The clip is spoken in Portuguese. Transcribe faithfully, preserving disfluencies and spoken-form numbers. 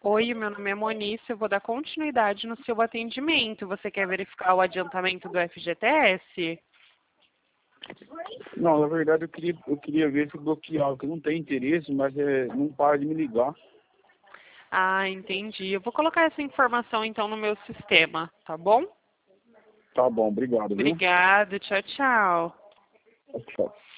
Oi, meu nome é Monice, eu vou dar continuidade no seu atendimento. Você quer verificar o adiantamento do F G T S? Não, na verdade eu queria, eu queria ver se bloqueava, porque eu não tenho interesse, mas é, não para de me ligar. Ah, entendi. Eu vou colocar essa informação então no meu sistema, tá bom? Tá bom, obrigado, viu? Obrigada, tchau, tchau. Tchau.